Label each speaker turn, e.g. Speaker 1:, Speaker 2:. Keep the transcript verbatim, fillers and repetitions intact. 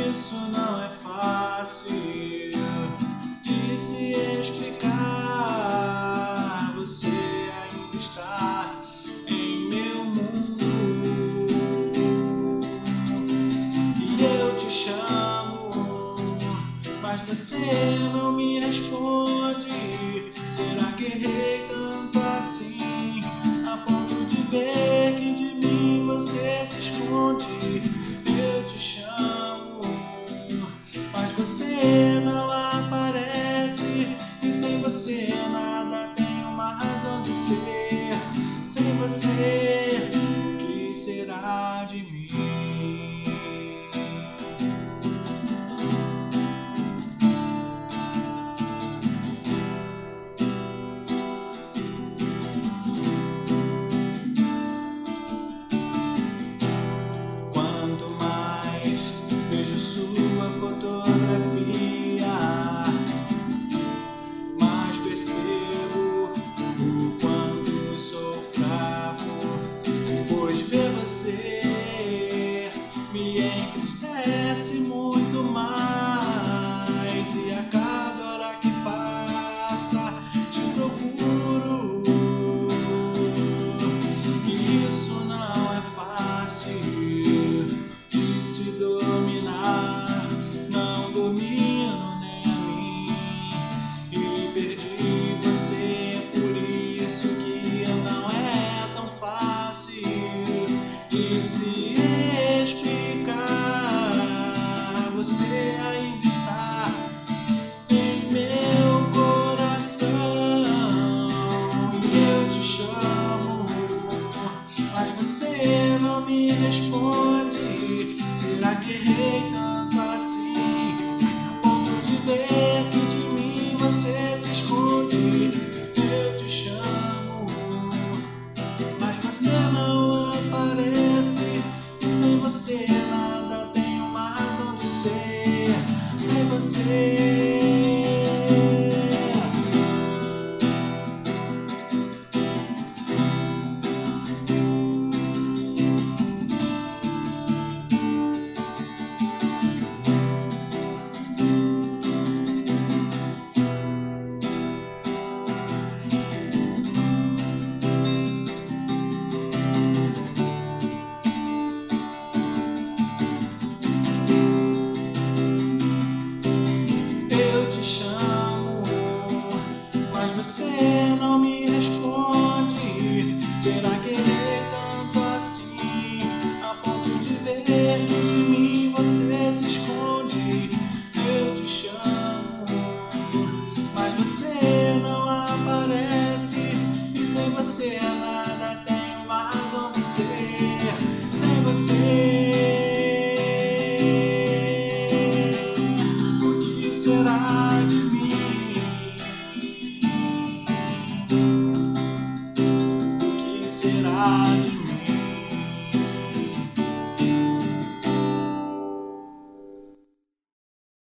Speaker 1: isso não é fácil de se explicar. Você ainda está em meu mundo e eu te chamo, mas você não me responde. Será que errei tanto assim, a ponto de ver que de mim você se esconde? Eu te chamo, mas você não aparece, e sem você nada tem uma razão de ser. Sem você, o que será de mim? Entristece muito mais, e a cada hora que passa te procuro. E isso não é fácil de se dominar. Não domino nem a mim e perdi você. Por isso que não é tão fácil de se você ainda está em meu coração e eu te chamo, mas você não me responde. Será que errei tanto assim, a ponto de ver que de mim você se esconde? Eu te chamo, mas você não aparece, e sem você nada tem uma razão de ser. Sem você. Você não me responde. Será que errei tanto assim, a ponto de ver que de mim você se esconde? Eu te chamo, mas você não aparece, e sem você